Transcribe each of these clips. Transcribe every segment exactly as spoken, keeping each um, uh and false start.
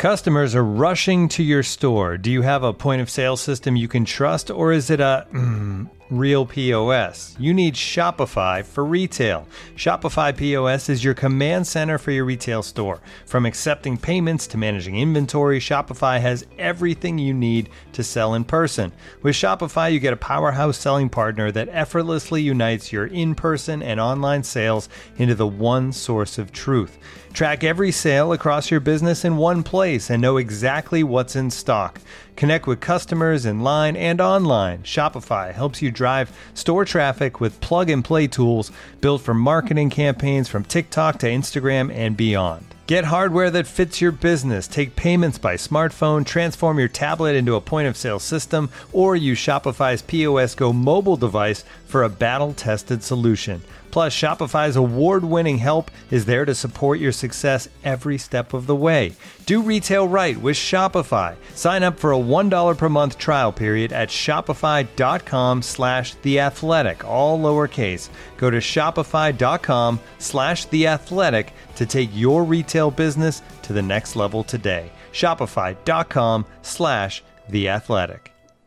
Customers are rushing to your store. Do you have a point of sale system you can trust, or is it a mm, real P O S? You need Shopify for retail. Shopify P O S is your command center for your retail store. From accepting payments to managing inventory, Shopify has everything you need to sell in person. With Shopify, you get a powerhouse selling partner that effortlessly unites your in-person and online sales into the one source of truth. Track every sale across your business in one place and know exactly what's in stock. Connect with customers in line and online. Shopify helps you drive store traffic with plug-and-play tools built for marketing campaigns from TikTok to Instagram and beyond. Get hardware that fits your business. Take payments by smartphone, transform your tablet into a point-of-sale system, or use Shopify's P O S Go mobile device for a battle-tested solution. Plus, Shopify's award-winning help is there to support your success every step of the way. Do retail right with Shopify. Sign up for a one dollar per month trial period at shopify.com slash theathletic, all lowercase. Go to shopify.com slash theathletic to take your retail business to the next level today. Shopify.com slash theathletic.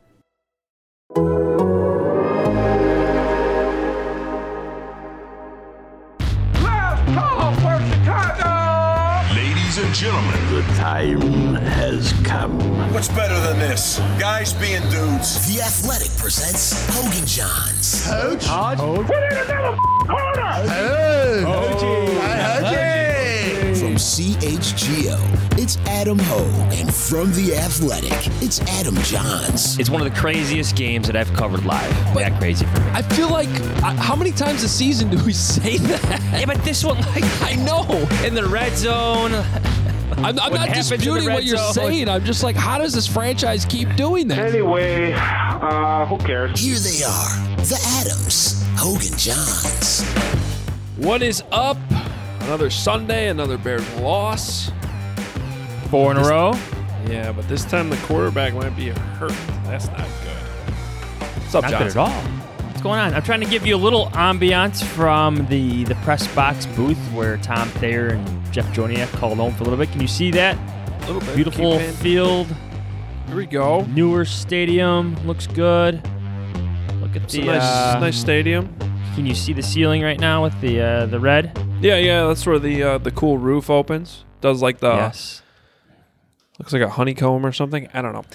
Ladies and gentlemen, the time has come. What's better than this? Guys being dudes. The Athletic presents Hogan Johns. Coach? Hodge? Put it in another corner! Hey! Hoagie! Hoagie! From C H G O, it's Adam Hogue. And from The Athletic, it's Adam Johns. It's one of the craziest games that I've covered live. But that crazy for me. I feel like, uh, how many times a season do we say that? Yeah, but this one, like, I know. In the red zone. I'm, I'm not disputing what you're zone. saying. I'm just like, how does this franchise keep doing that? Anyway, uh, who cares? Here they are, the Adams, Hogan Johns. What is up? Another Sunday, another Bears loss. Four in this, a row? Yeah, but this time the quarterback might be hurt. That's not good. What's up, Not Johnson? good at all. What's going on? I'm trying to give you a little ambiance from the, the press box booth where Tom Thayer and Jeff Joniak called home for a little bit. Can you see that? A little bit. Beautiful Keep field. Here we go. Newer stadium. Looks good. Look at It's the a nice, uh, nice stadium. Can you see the ceiling right now with the uh, the red? Yeah, yeah. That's where the uh, the cool roof opens. Does like the yes. Looks like a honeycomb or something. I don't know.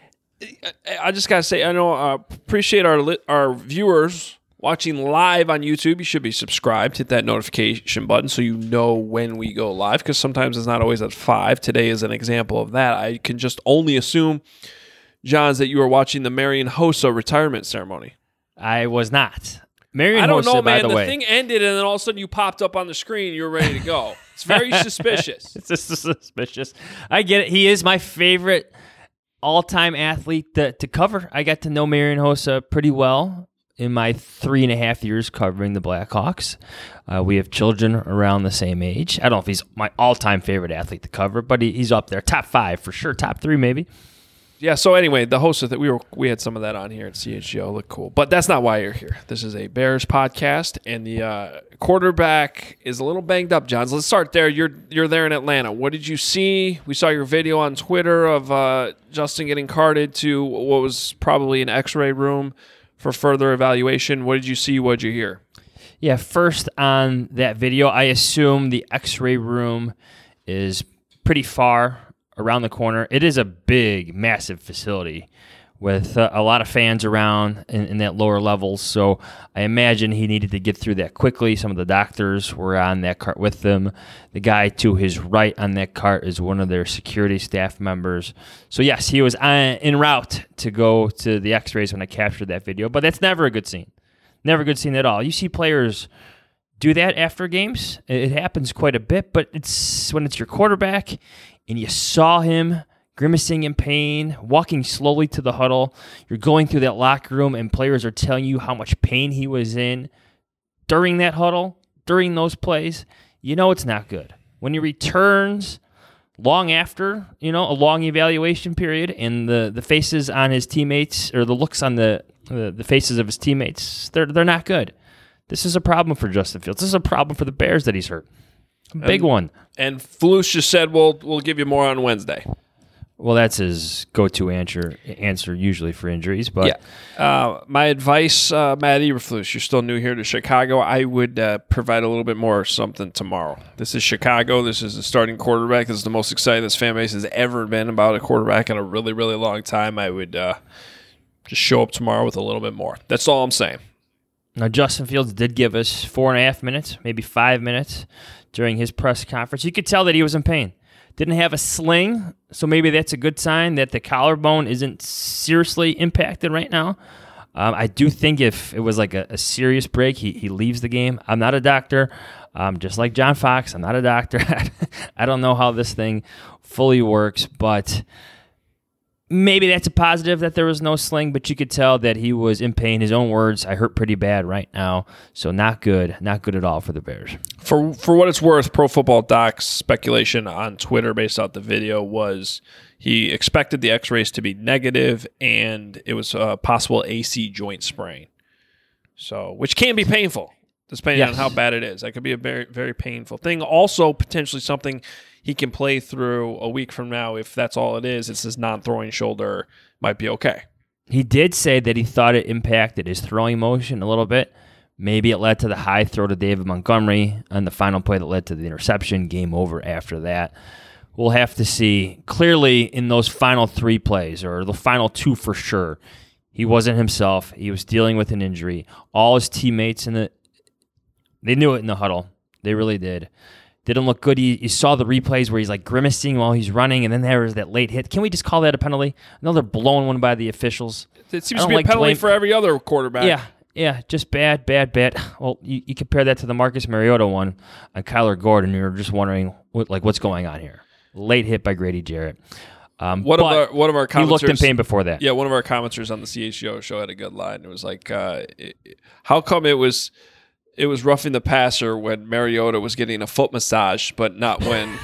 I just gotta say, I know. Uh, appreciate our li- our viewers watching live on YouTube. You should be subscribed. Hit that notification button so you know when we go live. Because sometimes it's not always at five. Today is an example of that. I can just only assume, Johns, that you are watching the Marian Hossa retirement ceremony. I was not. Marian I don't Hossa, know, by man. the, The, way. thing ended, and then all of a sudden you popped up on the screen. And you were ready to go. It's very suspicious. It's just suspicious. I get it. He is my favorite all-time athlete to, to cover. I got to know Marian Hossa pretty well in my three and a half years covering the Blackhawks. Uh, we have children around the same age. I don't know if he's my all-time favorite athlete to cover, but he, he's up there. Top five for sure. Top three maybe. Yeah, so anyway, the host of that we were we had some of that on here at C H G O. Look cool. But that's not why you're here. This is a Bears podcast, and the uh, quarterback is a little banged up, Johns. Let's start there. You're you're there in Atlanta. What did you see? We saw your video on Twitter of uh, Justin getting carted to what was probably an x-ray room for further evaluation. What did you see? What did you hear? Yeah, first on that video, I assume the x-ray room is pretty far around the corner. It is a big, massive facility with uh, a lot of fans around in, in that lower levels. So I imagine he needed to get through that quickly. Some of the doctors were on that cart with them. The guy to his right on that cart is one of their security staff members. So yes, he was on, en route to go to the x-rays when I captured that video. But that's never a good scene. Never a good scene at all. You see players do that after games. It happens quite a bit, but it's when it's your quarterback and you saw him grimacing in pain, walking slowly to the huddle. You're going through that locker room, and players are telling you how much pain he was in during that huddle, during those plays. You know it's not good. When he returns long after, you know, a long evaluation period, and the, the faces on his teammates, or the looks on the, the the faces of his teammates, they're they're not good. This is a problem for Justin Fields. This is a problem for the Bears that he's hurt. Big and, one. And Flus just said, "We'll we'll give you more on Wednesday." Well, that's his go-to answer answer usually for injuries. But yeah, uh, my advice, uh, Matt Eberflus, you're still new here to Chicago. I would uh, provide a little bit more something tomorrow. This is Chicago. This is the starting quarterback. This is the most exciting this fan base has ever been about a quarterback in a really, really long time. I would uh, just show up tomorrow with a little bit more. That's all I'm saying. Now, Justin Fields did give us four and a half minutes, maybe five minutes during his press conference. You could tell that he was in pain. Didn't have a sling, so maybe that's a good sign that the collarbone isn't seriously impacted right now. Um, I do think if it was like a, a serious break, he, he leaves the game. I'm not a doctor. Um, just like John Fox, I'm not a doctor. I don't know how this thing fully works, but maybe that's a positive that there was no sling, but you could tell that he was in pain. His own words, I hurt pretty bad right now. So not good. Not good at all for the Bears. For for what it's worth, Pro Football Doc's speculation on Twitter based off the video was he expected the x-rays to be negative and it was a possible A C joint sprain. So, which can be painful, depending yes. on how bad it is. That could be a very, very painful thing. Also, potentially something he can play through a week from now. If that's all it is, it's his non-throwing shoulder, might be okay. He did say that he thought it impacted his throwing motion a little bit. Maybe it led to the high throw to David Montgomery on the final play that led to the interception. Game over after that. We'll have to see. Clearly, in those final three plays, or the final two for sure, he wasn't himself. He was dealing with an injury. All his teammates in the they knew it in the huddle. They really did. Didn't look good. You, you saw the replays where he's like grimacing while he's running, and then there was that late hit. Can we just call that a penalty? I know they're blowing one by the officials. It seems to be like a penalty blame. for every other quarterback. Yeah, yeah, just bad, bad, bad. Well, you, you compare that to the Marcus Mariota one on Kyler Gordon, you're just wondering what, like what's going on here. Late hit by Grady Jarrett. Um, one of our one of our commenters, he looked in pain before that. Yeah, one of our commenters on the C H G O show had a good line. It was like, uh, it, how come it was it was roughing the passer when Mariota was getting a foot massage, but not when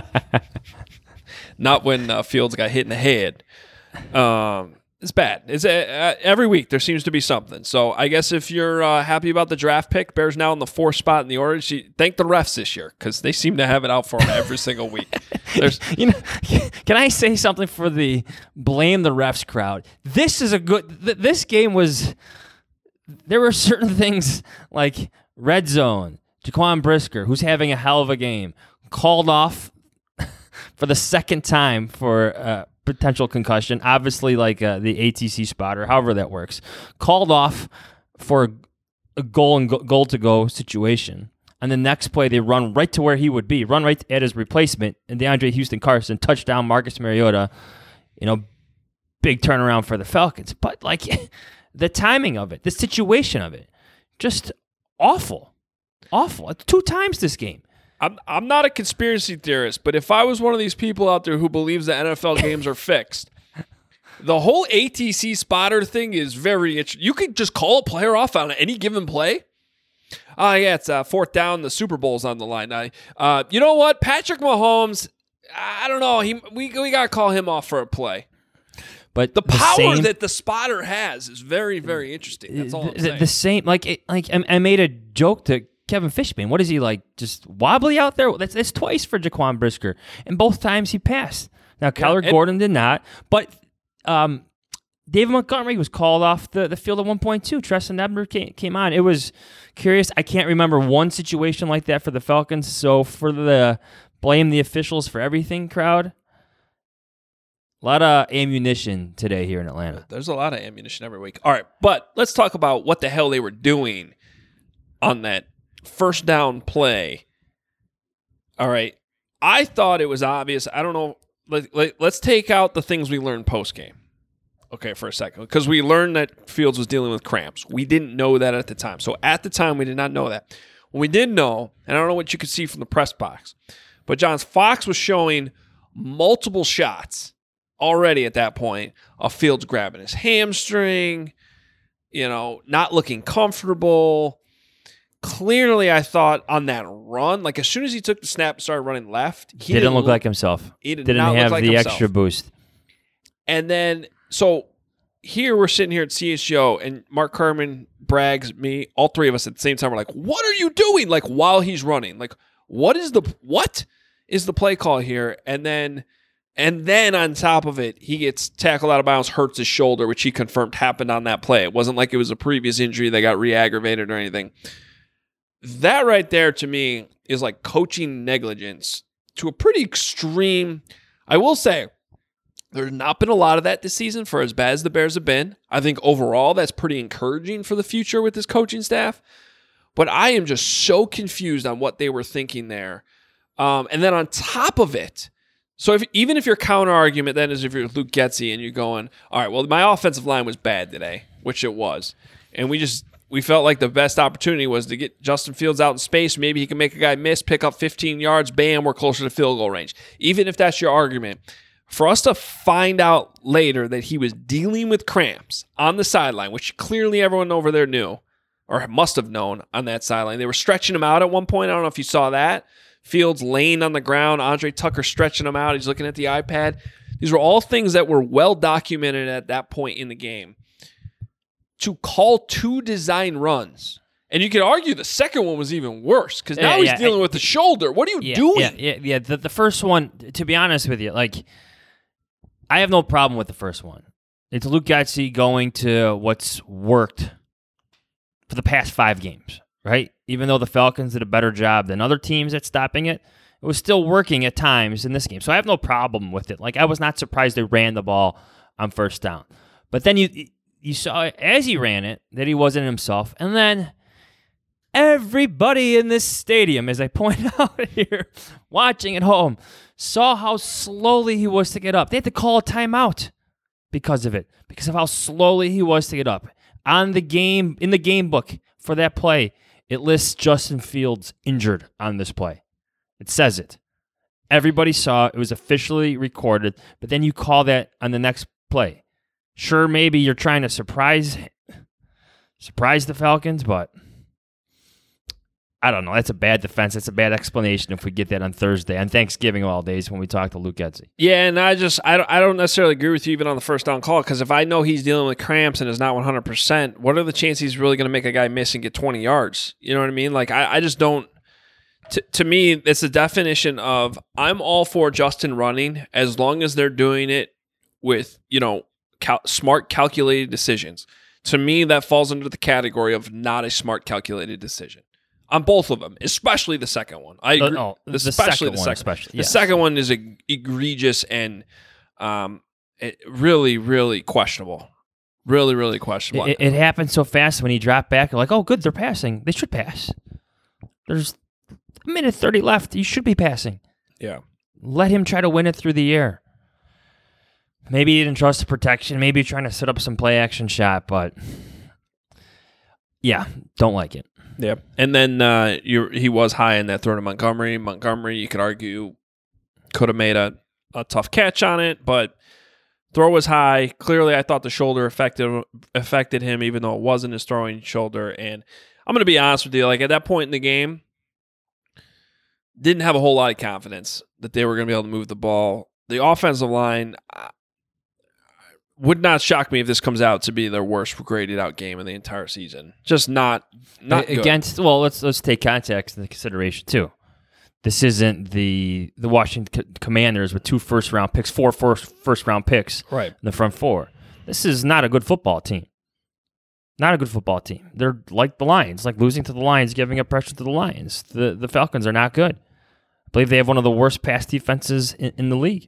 not when uh, Fields got hit in the head. Um, it's bad. It's uh, every week there seems to be something. So I guess if you're uh, happy about the draft pick, Bears now in the fourth spot in the order. Thank the refs this year because they seem to have it out for them every single week. There's, you know, can I say something for the blame the refs crowd? This is a good. Th- this game was. There were certain things like red zone. Jaquan Brisker, who's having a hell of a game, called off for the second time for uh, potential concussion. Obviously, like uh, the A T C spotter, however that works, called off for a, a goal and go, goal to go situation. And the next play, they run right to where he would be, run right at his replacement, and DeAndre Houston Carson, touchdown, Marcus Mariota. You know, big turnaround for the Falcons. But, like, the timing of it, the situation of it, just awful. Awful. Two times this game. I'm I'm not a conspiracy theorist, but if I was one of these people out there who believes that N F L games are fixed, the whole A T C spotter thing is very interesting. You could just call a player off on any given play. Oh, yeah, it's uh, fourth down. The Super Bowl's on the line. I, uh, you know what? Patrick Mahomes, I don't know. He We, we got to call him off for a play. But the, the power same, that the spotter has is very, very interesting. That's all I'm the, saying. The same, like, it, like I, I made a joke to Kevin Fishman. What is he, like, just wobbly out there? That's, that's twice for Jaquan Brisker. And both times he passed. Now, Kyler yeah, Gordon did not. But um, David Montgomery was called off the, the field at one point two. Treston Ebner came, came on. It was curious. I can't remember one situation like that for the Falcons. So for the blame the officials for everything crowd, a lot of ammunition today here in Atlanta. There's a lot of ammunition every week. All right, but let's talk about what the hell they were doing on that first down play. All right, I thought it was obvious. I don't know. Let, let, let's take out the things we learned post-game. Okay, for a second, because we learned that Fields was dealing with cramps. We didn't know that at the time. So at the time, we did not know that. What we did know, and I don't know what you could see from the press box, but John Fox was showing multiple shots already at that point of Fields grabbing his hamstring, you know, not looking comfortable. Clearly, I thought on that run, like as soon as he took the snap and started running left, he didn't, didn't look, look like himself. He did didn't not have look like the himself. extra boost. And then, so here we're sitting here at C H G O, and Mark Kerman, Braggs, me, all three of us at the same time are like, what are you doing? Like while he's running, like What is the what is the play call here? And then and then on top of it, he gets tackled out of bounds, hurts his shoulder, which he confirmed happened on that play. It wasn't like it was a previous injury that got re-aggravated or anything. That right there to me is like coaching negligence to a pretty extreme. I will say there's not been a lot of that this season for as bad as the Bears have been. I think overall that's pretty encouraging for the future with this coaching staff. But I am just so confused on what they were thinking there. Um, and then on top of it, so if, even if your counter argument then is if you're Luke Getsy and you're going, all right, well, my offensive line was bad today, which it was. And we just we felt like the best opportunity was to get Justin Fields out in space. Maybe he can make a guy miss, pick up fifteen yards, bam, we're closer to field goal range. Even if that's your argument, for us to find out later that he was dealing with cramps on the sideline, which clearly everyone over there knew, or must have known on that sideline. They were stretching him out at one point. I don't know if you saw that. Fields laying on the ground. Andre Tucker stretching him out. He's looking at the iPad. These were all things that were well documented at that point in the game. To call two design runs. And you could argue the second one was even worse because now yeah, he's yeah, dealing I, with the shoulder. What are you yeah, doing? Yeah, yeah, yeah. The, the first one, to be honest with you, like, I have no problem with the first one. It's Luke Getsy going to what's worked for the past five games, right? Even though the Falcons did a better job than other teams at stopping it, it was still working at times in this game. So I have no problem with it. Like, I was not surprised they ran the ball on first down. But then you you saw, as he ran it, that he wasn't himself. And then everybody in this stadium, as I point out here, watching at home, saw how slowly he was to get up. They had to call a timeout because of it, because of how slowly he was to get up. On the game, in the game book for that play, it lists Justin Fields injured on this play. It says it. Everybody saw it. It was officially recorded, but then you call that on the next play. Sure, maybe you're trying to surprise surprise the Falcons, but I don't know. That's a bad defense. That's a bad explanation if we get that on Thursday, on Thanksgiving all days when we talk to Luke Getsy. Yeah, and I just I don't, I don't necessarily agree with you even on the first down call because if I know he's dealing with cramps and is not one hundred percent, what are the chances he's really going to make a guy miss and get twenty yards? You know what I mean? Like, I, I just don't. T- to me, it's the definition of I'm all for Justin running as long as they're doing it with, you know, cal- smart, calculated decisions. To me, that falls under the category of not a smart, calculated decision. On both of them, especially the second one. I agree. Uh, no, the especially second the one, second. especially, The yes. second one is a, egregious and um, it, really, really questionable. Really, really questionable. It, it happened so fast when he dropped back. You're like, oh, good, they're passing. They should pass. There's a minute thirty left. You should be passing. Yeah. Let him try to win it through the air. Maybe he didn't trust the protection. Maybe trying to set up some play action shot, but yeah, don't like it. Yeah, and then uh, you he was high in that throw to Montgomery. Montgomery, you could argue, could have made a, a tough catch on it, but throw was high. Clearly, I thought the shoulder affected affected him, even though it wasn't his throwing shoulder. And I'm going to be honest with you, like at that point in the game, didn't have a whole lot of confidence that they were going to be able to move the ball. The offensive line uh, would not shock me if this comes out to be their worst graded out game in the entire season. Just not not good. Against. Well, let's let's take context into consideration too. This isn't the the Washington Commanders with two first round picks, four first first round picks, right in the front four. This is not a good football team. Not a good football team. They're like the Lions, like losing to the Lions, giving up pressure to the Lions. The the Falcons are not good. I believe they have one of the worst pass defenses in, in the league.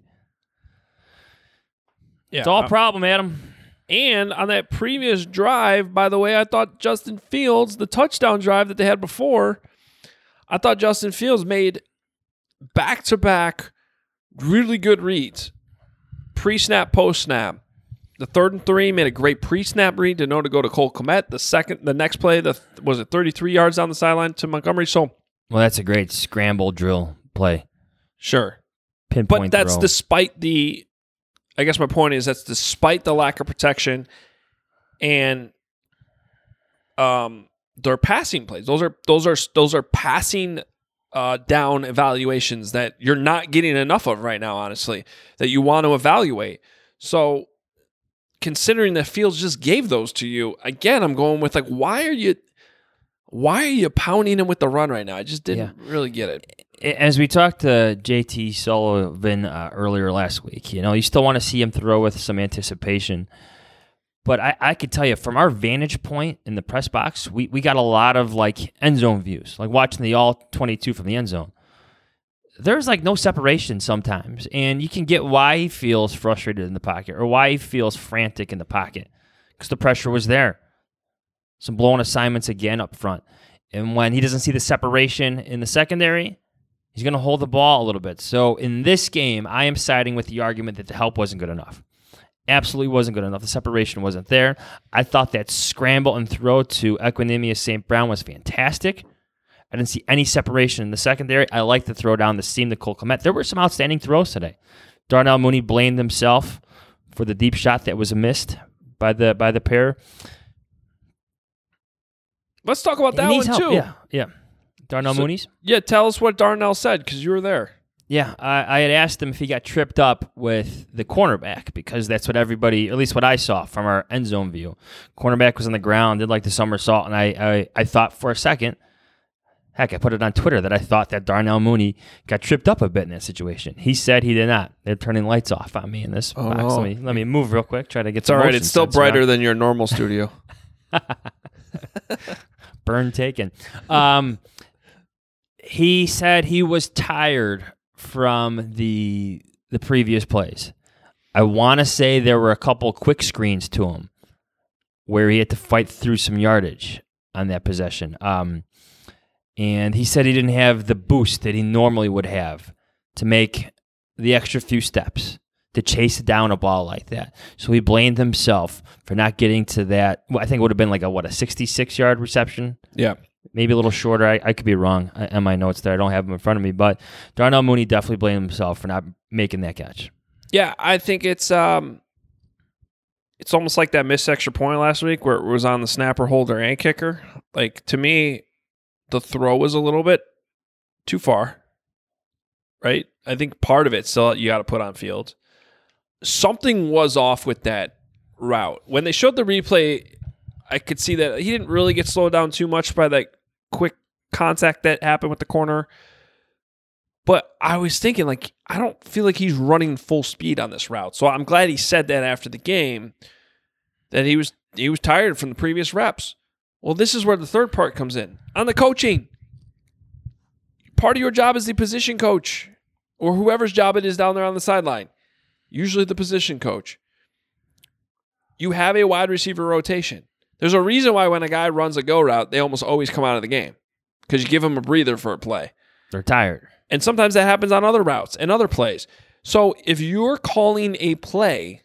Yeah, it's all a uh, problem, Adam. And on that previous drive, by the way, I thought Justin Fields, the touchdown drive that they had before, I thought Justin Fields made back-to-back really good reads. Pre-snap, post-snap. The third and three made a great pre-snap read to know to go to Cole Kmet. The second, the next play, the was it thirty-three yards down the sideline to Montgomery? So, well, that's a great scramble drill play. Sure. Pinpoint But that's throw. despite the... I guess my point is that's despite the lack of protection and um, their passing plays. Those are those are those are passing uh, down evaluations that you're not getting enough of right now. Honestly, that you want to evaluate. So, considering that Fields just gave those to you again, I'm going with like, why are you, why are you pounding him with the run right now? I just didn't Yeah. really get it. As we talked to J T Sullivan uh, earlier last week, you know, you still want to see him throw with some anticipation. But I, I could tell you, from our vantage point in the press box, we, we got a lot of, like, end zone views, like watching the all twenty-two from the end zone. There's, like, no separation sometimes, and you can get why he feels frustrated in the pocket or why he feels frantic in the pocket because the pressure was there. Some blown assignments again up front. And when he doesn't see the separation in the secondary, he's going to hold the ball a little bit. So in this game, I am siding with the argument that the help wasn't good enough. Absolutely wasn't good enough. The separation wasn't there. I thought that scramble and throw to Equanimeous Saint Brown was fantastic. I didn't see any separation in the secondary. I like the throw down the seam to Cole Kmet. There were some outstanding throws today. Darnell Mooney blamed himself for the deep shot that was missed by the by the pair. Let's talk about that one, help. too. Yeah, yeah. Darnell So- Mooney's? Yeah, tell us what Darnell said, because you were there. Yeah, I, I had asked him if he got tripped up with the cornerback because that's what everybody, at least what I saw from our end zone view. Cornerback was on the ground, did like the somersault, and I, I, I thought for a second, heck, I put it on Twitter that I thought that Darnell Mooney got tripped up a bit in that situation. He said he did not. They're turning lights off on me in this Oh, box. no. Let me let me move real quick, try to get It's some all right. motion It's still sensor brighter on. than your normal studio. Burn taken. Um, he said he was tired from the the previous plays. I want to say there were a couple quick screens to him where he had to fight through some yardage on that possession. Um, and he said he didn't have the boost that he normally would have to make the extra few steps to chase down a ball like that. So he blamed himself for not getting to that. Well, I think it would have been like a, what, a sixty-six-yard reception? Yeah. Maybe a little shorter. I, I could be wrong on my notes there. I don't have them in front of me. But Darnell Mooney definitely blamed himself for not making that catch. Yeah, I think it's um, it's almost like that missed extra point last week where it was on the snapper, holder, and kicker. Like, to me, the throw was a little bit too far, right? I think part of it still you got to put on field. Something was off with that route. When they showed the replay, I could see that he didn't really get slowed down too much by that quick contact that happened with the corner. But I was thinking, like, I don't feel like he's running full speed on this route. So I'm glad he said that after the game, that he was he was tired from the previous reps. Well, this is where the third part comes in. On the coaching. Part of your job is the position coach or whoever's job it is down there on the sideline. Usually the position coach. You have a wide receiver rotation. There's a reason why when a guy runs a go route, they almost always come out of the game because you give them a breather for a play. They're tired. And sometimes that happens on other routes and other plays. So if you're calling a play,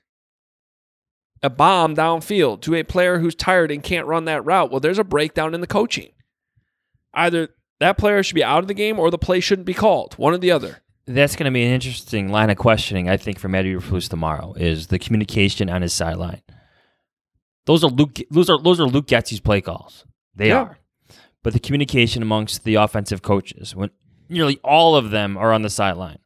a bomb downfield to a player who's tired and can't run that route, well, there's a breakdown in the coaching. Either that player should be out of the game or the play shouldn't be called. One or the other. That's going to be an interesting line of questioning, I think, for Matty Eberflus tomorrow, is the communication on his sideline. Those are Luke. Those are those are Luke Getsy's play calls. They Yeah. are, but the communication amongst the offensive coaches, when nearly all of them are on the sideline,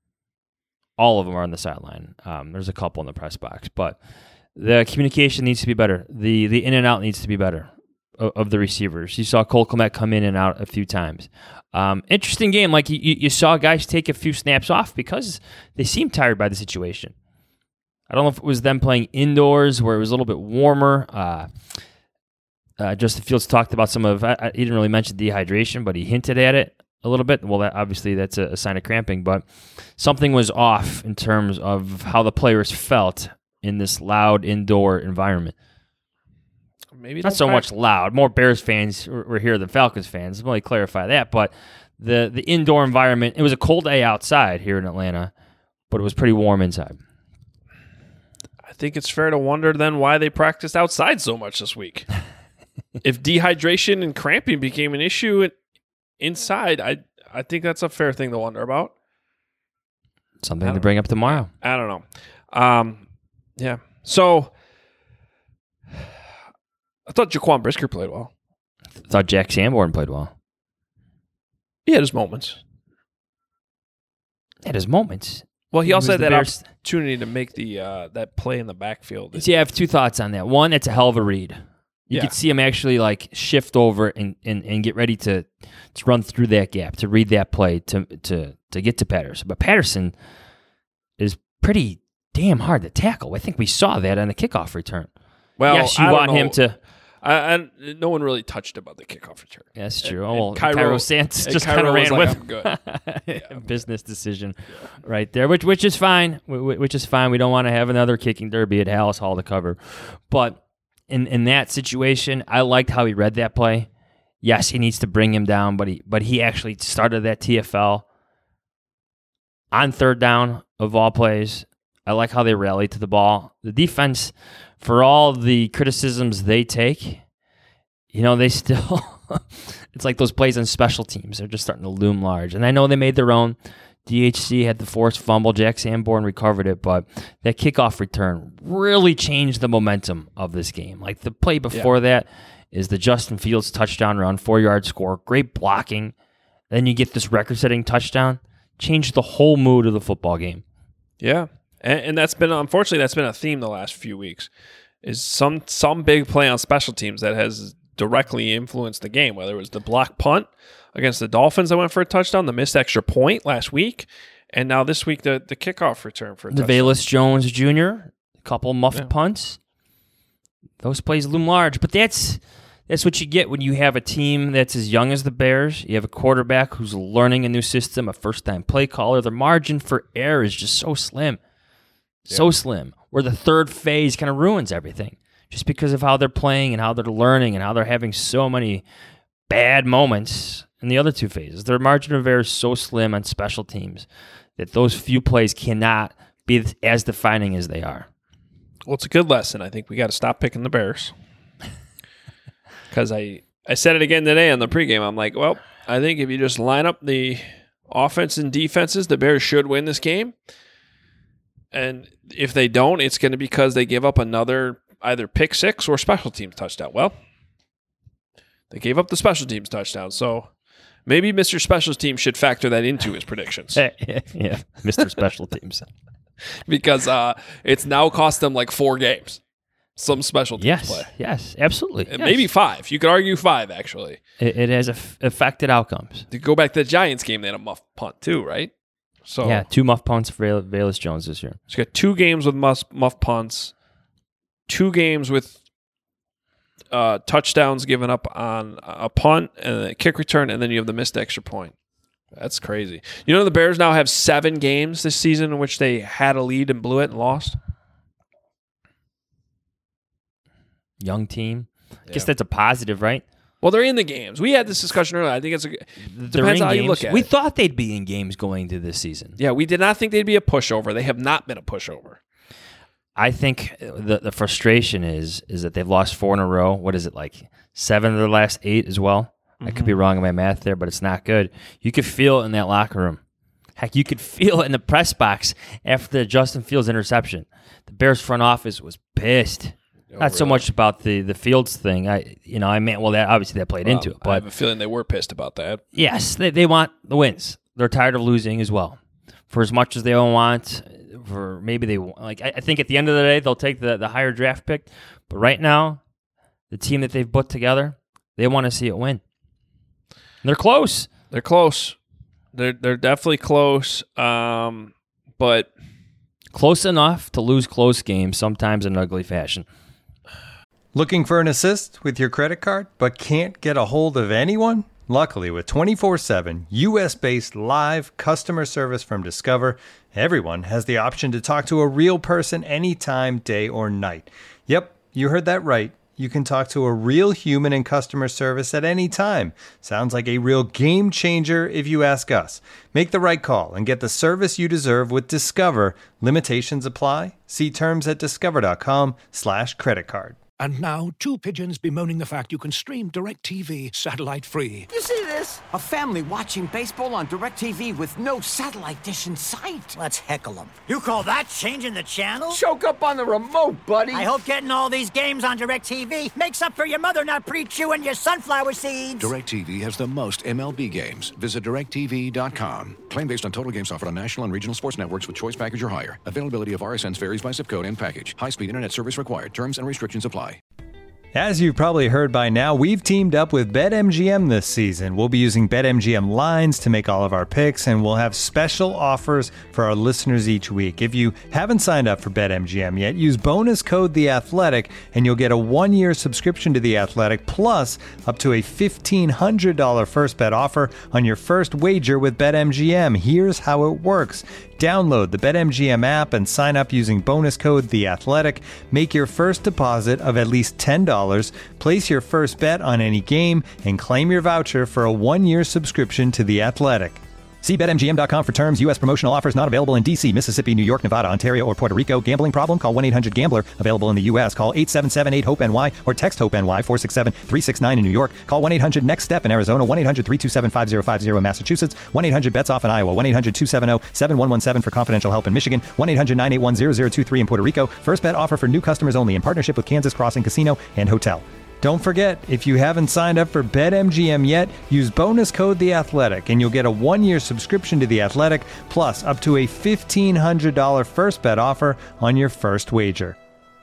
all of them are on the sideline. Um, there's a couple in the press box, but the communication needs to be better. the The in and out needs to be better of, of the receivers. You saw Cole Kmet come in and out a few times. Um, interesting game. Like you, you saw guys take a few snaps off because they seemed tired by the situation. I don't know if it was them playing indoors where it was a little bit warmer. Uh, uh, Justin Fields talked about some of, I, I, he didn't really mention dehydration, but he hinted at it a little bit. Well, that, obviously that's a, a sign of cramping, but something was off in terms of how the players felt in this loud indoor environment. Maybe Not so much loud. More Bears fans were here than Falcons fans. Let me clarify that. But the, the indoor environment, it was a cold day outside here in Atlanta, but it was pretty warm inside. I think it's fair to wonder then why they practiced outside so much this week. If dehydration and cramping became an issue inside, I I think that's a fair thing to wonder about. Something to bring up tomorrow. I don't know. Um, yeah. So I thought Jaquan Brisker played well. I thought Jack Sanborn played well. He had his moments. Had his moments. Well, he, He also was had the that Bears- opportunity to make the uh, that play in the backfield. See, I have two thoughts on that. One, it's a hell of a read You Yeah. could see him actually like shift over and, and, and get ready to to run through that gap, to read that play, to to to get to Patterson. But Patterson is pretty damn hard to tackle. I think we saw that on the kickoff return. Well, yes, you I don't want him know. to. I, I, no one really touched about the kickoff return. That's true. And- oh, well, and Cairo- Cairo Santos and just Cairo kind of was ran like, with "I'm good." a business decision right there, which which is fine. wh- wh- Which is fine. We don't want to have another kicking derby at Hallis Hall to cover, but in in that situation, I liked how he read that play. Yes, he needs to bring him down, but he but he actually started that T F L on third down of all plays. I like how they rallied to the ball. The defense, for all the criticisms they take, you know, they still, it's like those plays on special teams. They're just starting to loom large. And I know they made their own. D H C had the forced fumble. Jack Sanborn recovered it, but that kickoff return really changed the momentum of this game. Like the play before yeah. that is the Justin Fields touchdown run, four-yard score, great blocking. Then you get this record-setting touchdown. Changed the whole mood of the football game. Yeah. And, and that's been, unfortunately, that's been a theme the last few weeks, is some some big play on special teams that has directly influenced the game, whether it was the block punt against the Dolphins that went for a touchdown, the missed extra point last week, and now this week the, the kickoff return for a the touchdown. Velus Jones Junior, a couple muffed yeah. punts. Those plays loom large, but that's that's what you get when you have a team that's as young as the Bears. You have a quarterback who's learning a new system, a first-time play caller. The margin for error is just so slim. So slim, where the third phase kind of ruins everything just because of how they're playing and how they're learning and how they're having so many bad moments in the other two phases. Their margin of error is so slim on special teams that those few plays cannot be as defining as they are. Well, it's a good lesson. I think we got to stop picking the Bears. Because I, I said it again today on the pregame. I'm like, well, I think if you just line up the offense and defenses, the Bears should win this game. And if they don't, it's going to be because they give up another either pick six or special teams touchdown. Well, they gave up the special teams touchdown, so maybe Mister Special Teams should factor that into his predictions. Yeah, Mister Special Teams. Because uh, it's now cost them like four games. Some special teams yes, play. Yes, absolutely. Yes. Maybe five. You could argue five, actually. It, it has af- affected outcomes. To go back to the Giants game, they had a muff punt too, right? So yeah, two muff punts for Velus Jones this year. So you got two games with muff, muff punts, two games with uh, touchdowns given up on a punt and a kick return, and then you have the missed extra point. That's crazy. You know the Bears now have seven games this season in which they had a lead and blew it and lost? Young team. I yeah. guess that's a positive, right? Well, they're in the games. We had this discussion earlier. I think it's a, depends on how you look at we it. We thought they'd be in games going to this season. Yeah, we did not think they'd be a pushover. They have not been a pushover. I think the the frustration is is that they've lost four in a row. What is it, like seven of their last eight as well? Mm-hmm. I could be wrong in my math there, but it's not good. You could feel it in that locker room. Heck, you could feel it in the press box after the Justin Fields interception. The Bears front office was pissed. Oh, Not really? So much about the, the Fields thing. I you know I meant well that obviously that played well, into it. But I have a feeling they were pissed about that. Yes, they they want the wins. They're tired of losing as well. For as much as they don't want, for maybe they like. I, I think at the end of the day they'll take the, the higher draft pick. But right now, the team that they've put together, they want to see it win. And they're close. They're close. They're they're definitely close. Um, but close enough to lose close games sometimes in ugly fashion. Looking for an assist with your credit card, but can't get a hold of anyone? Luckily, with twenty-four seven U S-based live customer service from Discover, everyone has the option to talk to a real person anytime, day or night. Yep, you heard that right. You can talk to a real human in customer service at any time. Sounds like a real game changer if you ask us. Make the right call and get the service you deserve with Discover. Limitations apply. See terms at discover.com slash credit card. And now, two pigeons bemoaning the fact you can stream DirecTV satellite-free. You see this? A family watching baseball on DirecTV with no satellite dish in sight. Let's heckle them. You call that changing the channel? Choke up on the remote, buddy. I hope getting all these games on DirecTV makes up for your mother not pre-chewing your sunflower seeds. DirecTV has the most M L B games. Visit direct T V dot com. Claim based on total games offered on national and regional sports networks with choice package or higher. Availability of R S Ns varies by zip code and package. High-speed internet service required. Terms and restrictions apply. As you've probably heard by now, we've teamed up with BetMGM this season. We'll be using BetMGM lines to make all of our picks, and we'll have special offers for our listeners each week. If you haven't signed up for BetMGM yet, use bonus code The Athletic, and you'll get a one-year subscription to The Athletic, plus up to a fifteen hundred dollars first bet offer on your first wager with BetMGM. Here's how it works. Download the BetMGM app and sign up using bonus code The Athletic. Make your first deposit of at least ten dollars. Place your first bet on any game and claim your voucher for a one-year subscription to The Athletic. See Bet M G M dot com for terms. U S promotional offers not available in D C, Mississippi, New York, Nevada, Ontario, or Puerto Rico. Gambling problem? Call one eight hundred gambler. Available in the U S. Call eight seven seven eight hope N Y or text HOPE-NY four six seven three six nine in New York. Call one eight hundred next step in Arizona. one eight hundred three two seven five zero five zero in Massachusetts. one eight hundred bets off in Iowa. one eight hundred two seven zero seven one one seven for confidential help in Michigan. one eight hundred nine eight one zero zero two three in Puerto Rico. First bet offer for new customers only in partnership with Kansas Crossing Casino and Hotel. Don't forget, if you haven't signed up for BetMGM yet, use bonus code The Athletic, and you'll get a one-year subscription to The Athletic, plus up to a fifteen hundred dollars first bet offer on your first wager.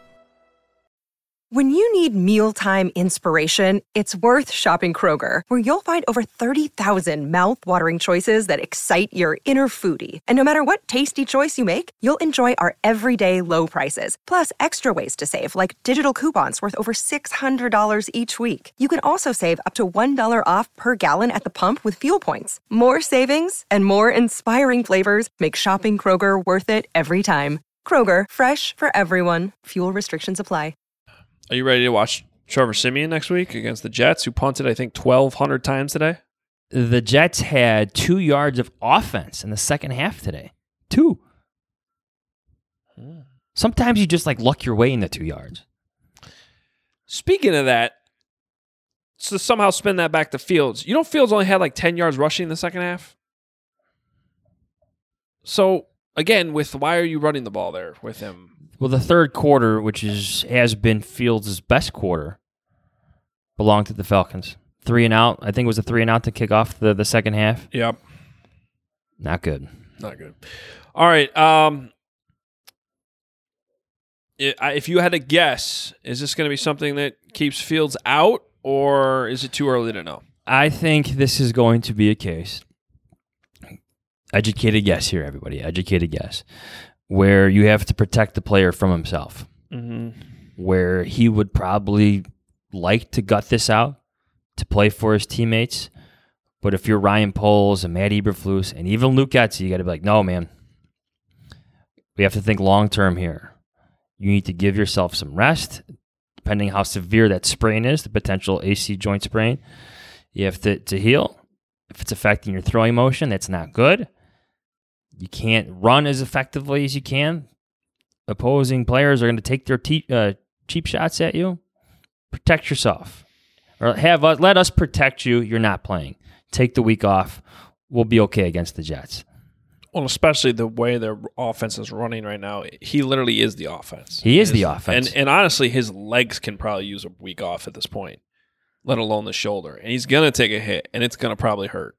When you need mealtime inspiration, it's worth shopping Kroger, where you'll find over thirty thousand mouth-watering choices that excite your inner foodie. And no matter what tasty choice you make, you'll enjoy our everyday low prices, plus extra ways to save, like digital coupons worth over six hundred dollars each week. You can also save up to one dollar off per gallon at the pump with fuel points. More savings and more inspiring flavors make shopping Kroger worth it every time. Kroger, fresh for everyone. Fuel restrictions apply. Are you ready to watch Trevor Siemian next week against the Jets, who punted, I think, twelve hundred times today? The Jets had two yards of offense in the second half today. Two. Hmm. Sometimes you just like luck your way into two yards. Speaking of that, so somehow spin that back to Fields. You know Fields only had like ten yards rushing in the second half? So, again, with why are you running the ball there with him? Well, the third quarter, which is has been Fields' best quarter, belonged to the Falcons. Three and out. I think it was a three and out to kick off the, the second half. Yep. Not good. Not good. All right. Um, if you had to guess, is this going to be something that keeps Fields out, or is it too early to know? I think this is going to be a case. Educated guess here, everybody. Educated guess. Where you have to protect the player from himself. Mm-hmm. Where he would probably like to gut this out to play for his teammates. But if you're Ryan Poles and Matt Eberflus and even Luke Getsy, you got to be like, no, man. We have to think long-term here. You need to give yourself some rest, depending how severe that sprain is, the potential A C joint sprain. You have to, to heal. If it's affecting your throwing motion, that's not good. You can't run as effectively as you can. Opposing players are going to take their te- uh, cheap shots at you. Protect yourself. Or have us, let us protect you. You're not playing. Take the week off. We'll be okay against the Jets. Well, especially the way their offense is running right now. He literally is the offense. He is the offense. And, and honestly, his legs can probably use a week off at this point, let alone the shoulder. And he's going to take a hit, and it's going to probably hurt.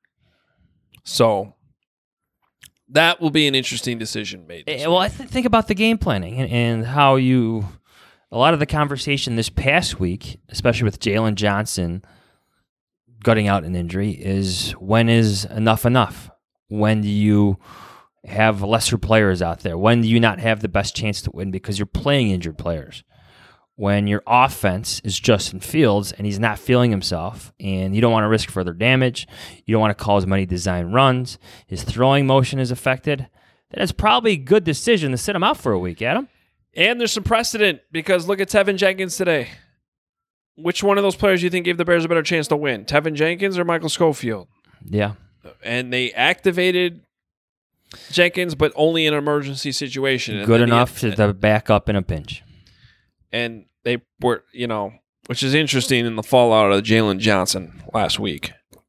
So that will be an interesting decision made. Well, I th- think about the game planning and, and how you, a lot of the conversation this past week, especially with Jalen Johnson gutting out an injury, is when is enough enough? When do you have lesser players out there? When do you not have the best chance to win because you're playing injured players? When your offense is Justin Fields and he's not feeling himself and you don't want to risk further damage, you don't want to call as many design runs, his throwing motion is affected, then it's probably a good decision to sit him out for a week, Adam. And there's some precedent because look at Tevin Jenkins today. Which one of those players do you think gave the Bears a better chance to win? Tevin Jenkins or Michael Schofield? Yeah. And they activated Jenkins, but only in an emergency situation. Good enough had, to back up in a pinch. And they were, you know, which is interesting in the fallout of Jalen Johnson last week,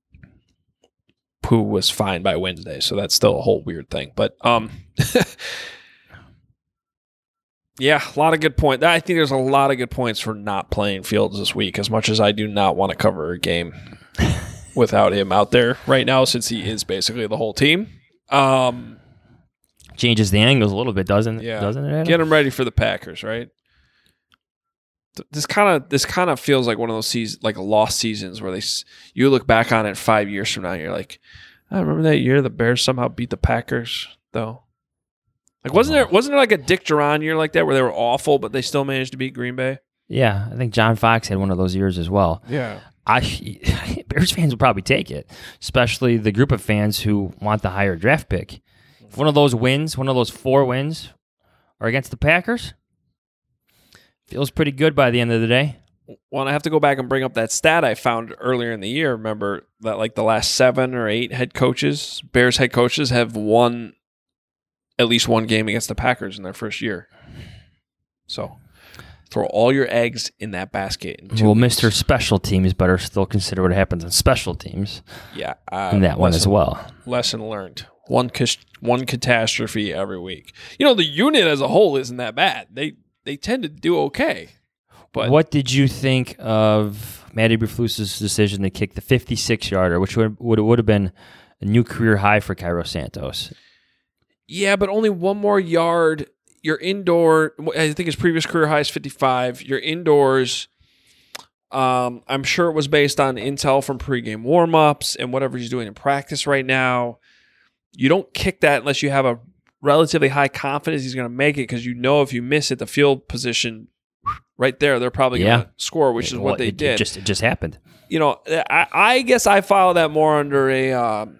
who was fine by Wednesday. So that's still a whole weird thing. But, um, yeah, a lot of good points. I think there's a lot of good points for not playing Fields this week, as much as I do not want to cover a game without him out there right now, since he is basically the whole team. Um, Changes the angles a little bit, doesn't it? Yeah. Doesn't it, Adam? Get him ready for the Packers, right? This kind of this kind of feels like one of those seasons, like lost seasons, where they you look back on it five years from now, and you're like, I remember that year the Bears somehow beat the Packers, though. Like, wasn't there wasn't there like a Dick Duran year like that where they were awful, but they still managed to beat Green Bay? Yeah, I think John Fox had one of those years as well. Yeah, I Bears fans will probably take it, especially the group of fans who want the higher draft pick. If one of those wins, one of those four wins, are against the Packers, feels pretty good by the end of the day. Well, and I have to go back and bring up that stat I found earlier in the year. Remember that like the last seven or eight head coaches, Bears head coaches, have won at least one game against the Packers in their first year. So throw all your eggs in that basket. In well, weeks. Mister Special Teams better still consider what happens on special teams. Yeah. Uh, in that one lesson, as well. Lesson learned. One, one catastrophe every week. You know, the unit as a whole isn't that bad. They they tend to do okay. But what did you think of Matty Eberflus's decision to kick the fifty-six yarder, which would would would have been a new career high for Cairo Santos? Yeah, but only one more yard. You're indoor. I think his previous career high is fifty-five. You're indoors. Um, I'm sure it was based on intel from pregame warmups and whatever he's doing in practice right now. You don't kick that unless you have a relatively high confidence he's going to make it, because you know if you miss it, the field position right there, they're probably yeah. going to score, which is well, what they it, did. It just, it just happened. You know, I, I guess I follow that more under a um,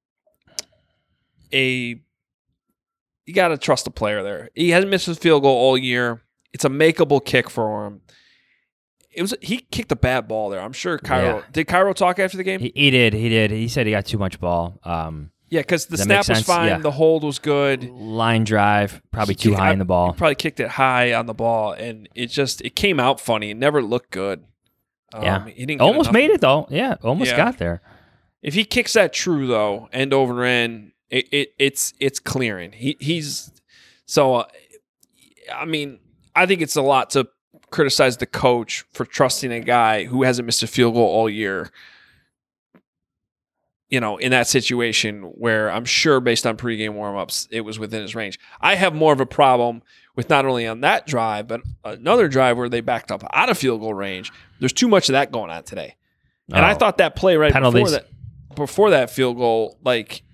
a. You got to trust the player there. He hasn't missed his field goal all year. It's a makeable kick for him. It was he kicked a bad ball there. I'm sure Cairo yeah. did. Cairo talk after the game. He, he did. He did. He said he got too much ball. Um, yeah, because the snap was fine. Yeah. The hold was good. Line drive, probably he too kicked, high in the ball. He probably kicked it high on the ball, and it just it came out funny. It never looked good. Um, yeah, he didn't almost made it though. Yeah, almost yeah. got there. If he kicks that true though, end over end, it, it it's it's clearing. He he's so. Uh, I mean, I think it's a lot to criticize the coach for trusting a guy who hasn't missed a field goal all year. You know, in that situation where I'm sure based on pregame warmups, it was within his range. I have more of a problem with not only on that drive, but another drive where they backed up out of field goal range. There's too much of that going on today. And oh, I thought that play right penalties. before that before that field goal, like,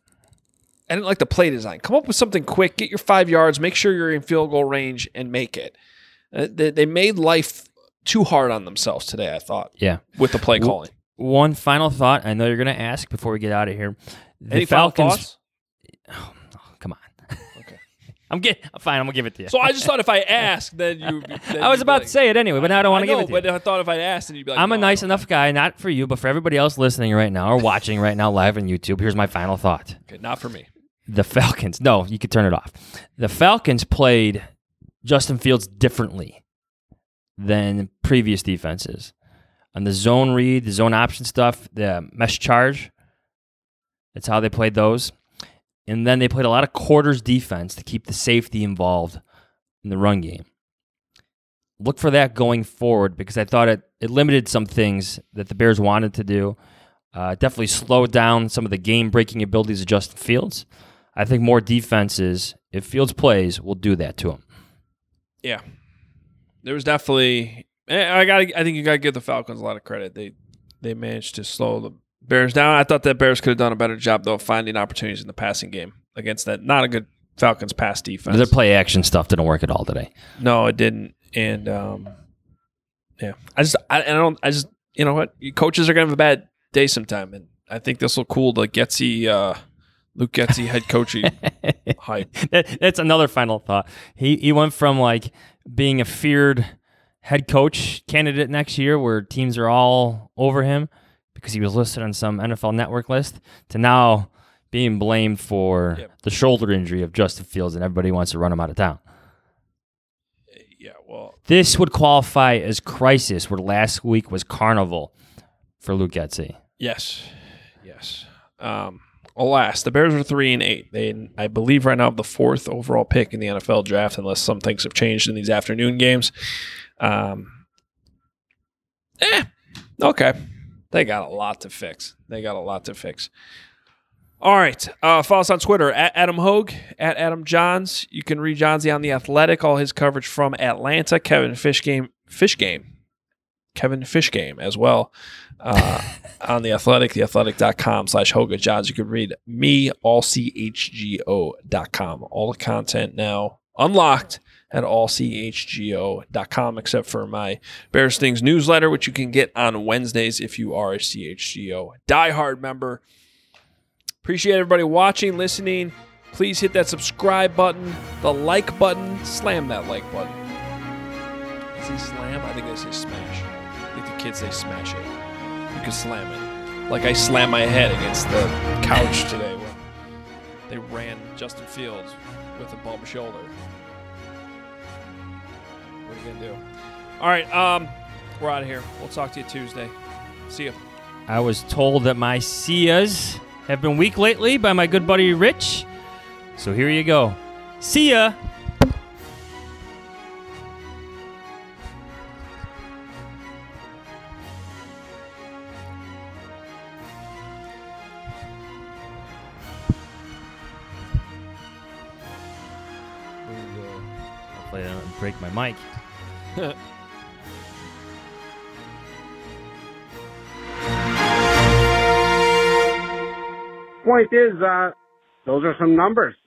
I didn't like the play design. Come up with something quick, get your five yards, make sure you're in field goal range, and make it. Uh, they, they made life too hard on themselves today, I thought. Yeah. With the play calling. One final thought. I know you're going to ask before we get out of here. The Any Falcons, final thoughts? Oh, come on. Okay. I'm getting fine. I'm going to give it to you. So I just thought if I asked, then you. Then I was about like, to say it anyway, but now I don't want to give it to but you. But I thought if I asked, then you'd be like, I'm no, a nice enough guy, not for you, but for everybody else listening right now or watching right now live on YouTube. Here's my final thought. Okay, not for me. The Falcons. No, you could turn it off. The Falcons played Justin Fields differently than previous defenses. On the zone read, the zone option stuff, the mesh charge, that's how they played those. And then they played a lot of quarters defense to keep the safety involved in the run game. Look for that going forward because I thought it, it limited some things that the Bears wanted to do. Uh, definitely slowed down some of the game-breaking abilities of Justin Fields. I think more defenses, if Fields plays, will do that to him. Yeah. There was definitely... I got. I think you got to give the Falcons a lot of credit. They they managed to slow the Bears down. I thought that Bears could have done a better job, though, of finding opportunities in the passing game against that. Not a good Falcons pass defense. Their play action stuff didn't work at all today. No, it didn't. And, um, yeah. I just... I, I don't... I just... You know what? Coaches are going to have a bad day sometime, and I think this will cool the Getsy... Uh, Luke Getsy head coaching hype. That, that's another final thought. He He went from, like, being a feared... head coach candidate next year where teams are all over him because he was listed on some N F L Network list to now being blamed for yep. the shoulder injury of Justin Fields and everybody wants to run him out of town. Yeah, well. This would qualify as crisis where last week was carnival for Luke Getsy. Yes. Yes. Um, alas, the Bears are three and eight. They, I believe right now, have the fourth overall pick in the N F L draft unless some things have changed in these afternoon games. Um, eh, okay. They got a lot to fix. They got a lot to fix. All right. Uh, follow us on Twitter, at Adam Hogue, at Adam Johns. You can read Johnsy on The Athletic, all his coverage from Atlanta. Kevin Fishbane, Fishgame, Kevin Fishgame as well uh, on The Athletic, theathletic.com slash Hoga Johns. You can read me, all c h g o dot com. All the content now unlocked at all c h g o dot com, except for my Bears Things newsletter, which you can get on Wednesdays if you are a C H G O diehard member. Appreciate everybody watching, listening. Please hit that subscribe button, the like button. Slam that like button. Is he slam? I think they say smash. I think the kids say smash it. You can slam it. Like I slammed my head against the couch today when they ran Justin Fields with a bum shoulder. What are you going to do? All right, um, we're out of here. We'll talk to you Tuesday. See ya. I was told that my see-yas have been weak lately by my good buddy Rich. So here you go. See ya. Hopefully I don't break my mic. Point is, uh, those are some numbers.